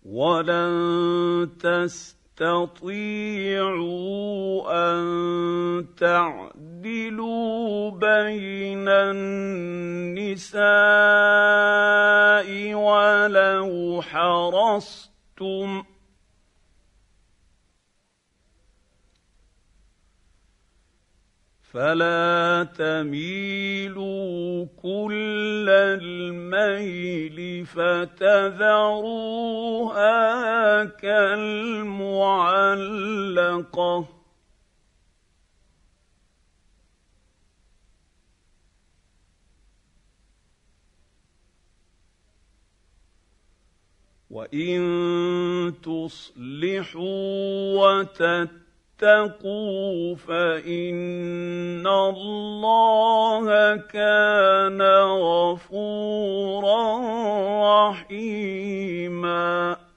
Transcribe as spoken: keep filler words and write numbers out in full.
ولن تستطيعوا ان تعدلوا بين النساء ولو حرصتم فلا تميلوا كل الميل فتذروها كالمعلقة وإن تصلحوا وتتقوا فإن الله كان غفورا رحيما